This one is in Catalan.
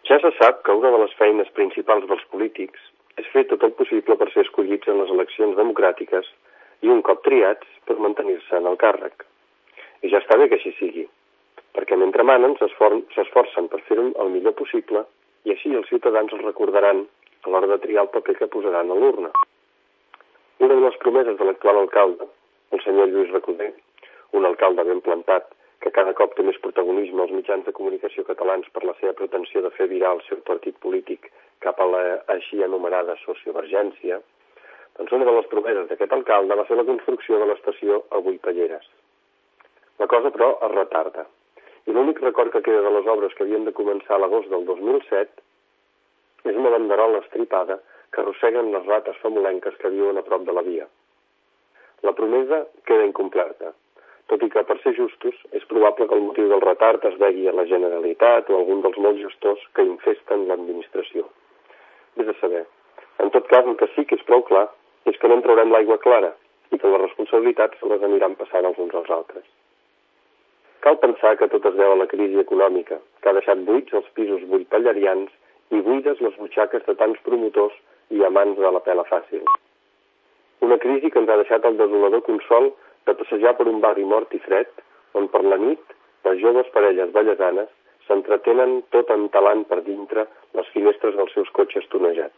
Ja se sap que una de les feines principals dels polítics és fer tot el possible per ser escollits en les eleccions democràtiques i, un cop triats, per mantenir-se en el càrrec. I ja està bé que així sigui, perquè mentre manen s'esforcen per fer-ho el millor possible i així els ciutadans els recordaran a l'hora de triar el paper que posaran a l'urna. Una de les promeses de l'actual alcalde, el senyor Lluís Recoder, un alcalde ben plantat, que cada cop té més protagonisme als mitjans de comunicació catalans per la seva pretensió de fer virar el seu partit polític cap a la així anomenada sociovergència, doncs una de les promeses d'aquest alcalde va ser la construcció de l'estació Avui Palleres. La cosa, però, es retarda, i l'únic record que queda de les obres que havien de començar a l'agost del 2007 és una banderola estripada que arrosseguen les rates famolenques que viuen a prop de la via. La promesa queda incomplerta, tot i que, per ser justos, és probable que el motiu del retard es degui a la Generalitat o a algun dels molts gestors que infesten l'administració. Vés a saber. En tot cas, el que sí que és prou clar és que no en traurem l'aigua clara i que les responsabilitats se les aniran passant els uns als altres. Cal pensar que tot es deu a la crisi econòmica, que ha deixat buits els pisos buidpallerians i buides les butxaques de tants promotors i amants de la pela fàcil. Una crisi que ens ha deixat el desolador consol de passejar per un barri mort i fred, on per la nit les joves parelles vallesanes s'entretenen tot entalant per dintre les finestres dels seus cotxes tonejats.